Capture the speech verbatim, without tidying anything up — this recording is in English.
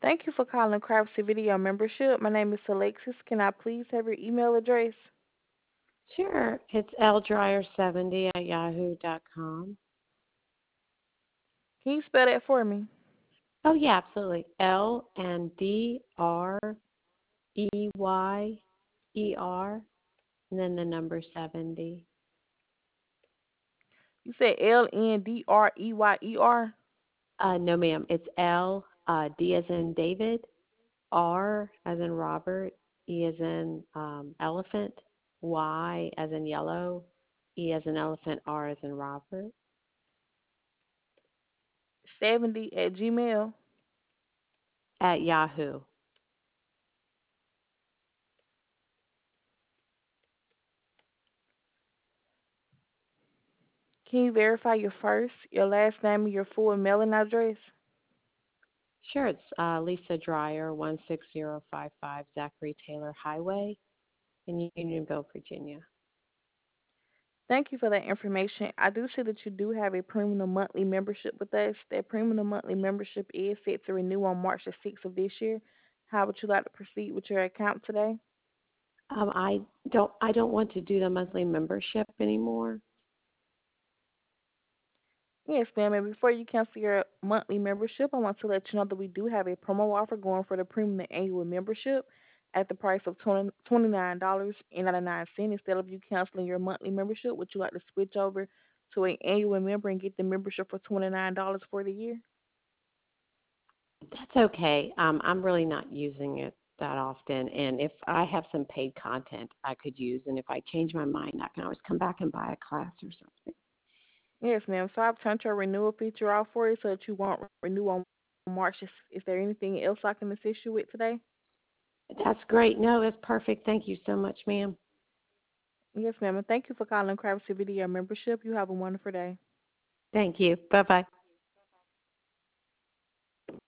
Thank you for calling Craftsy Video Membership. My name is Alexis. Can I please have your email address? Sure. It's l dryer seventy at yahoo dot com. Can you spell that for me? Oh, yeah, absolutely. L and D R E Y E R, and then the number seventy. You said L N D R E Y E R? Uh, no, ma'am. It's L, uh, D as in David, R as in Robert, E as in um, elephant, Y as in yellow, E as in elephant, R as in Robert, seventy at Gmail. at Yahoo. Can you verify your first, your last name, and your full mailing address? Sure, it's uh, Lisa Dreyer, one six zero five five Zachary Taylor Highway in Unionville, Virginia. Thank you for that information. I do see that you do have a premium monthly membership with us. That premium monthly membership is set to renew on March the sixth of this year. How would you like to proceed with your account today? Um, I don't I don't want to do the monthly membership anymore. Yes, ma'am. And before you cancel your monthly membership, I want to let you know that we do have a promo offer going for the premium and annual membership at the price of twenty nine dollars and ninety nine cents. Instead of you canceling your monthly membership, would you like to switch over to an annual member and get the membership for twenty nine dollars for the year? That's okay. Um, I'm really not using it that often, and if I have some paid content I could use, and if I change my mind, I can always come back and buy a class or something. Yes, ma'am. So I've turned your renewal feature off for you so that you won't renew on March. Is, is there anything else I can assist you with today? That's great. No, that's perfect. Thank you so much, ma'am. Yes, ma'am. And thank you for calling Crabtree Video Membership. You have a wonderful day. Thank you. Bye bye.